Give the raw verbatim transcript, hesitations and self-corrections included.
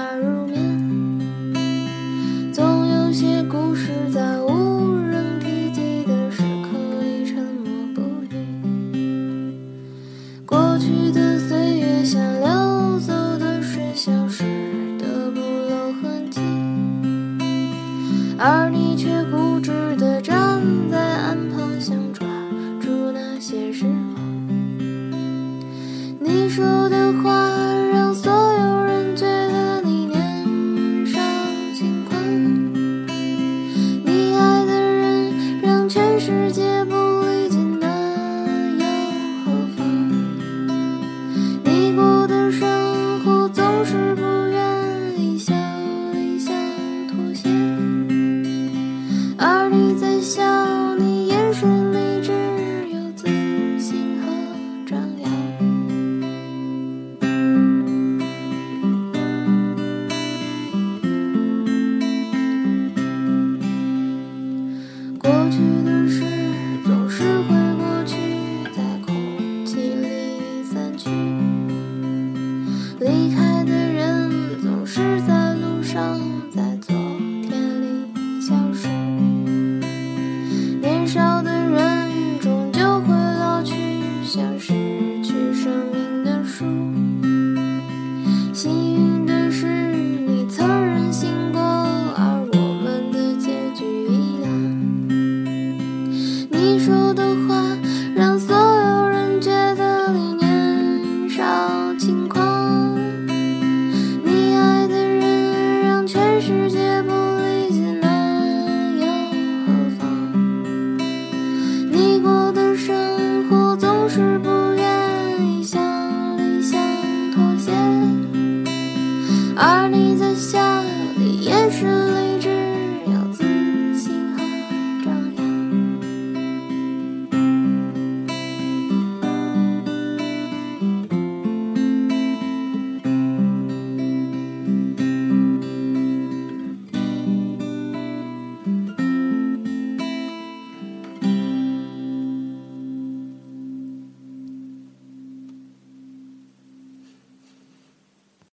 话入眠。总有些故事在无人提及的时刻里沉默不语，过去的岁月像流走的水，消失的不露痕迹，而你却固执地站在岸旁，想抓住那些时光。你说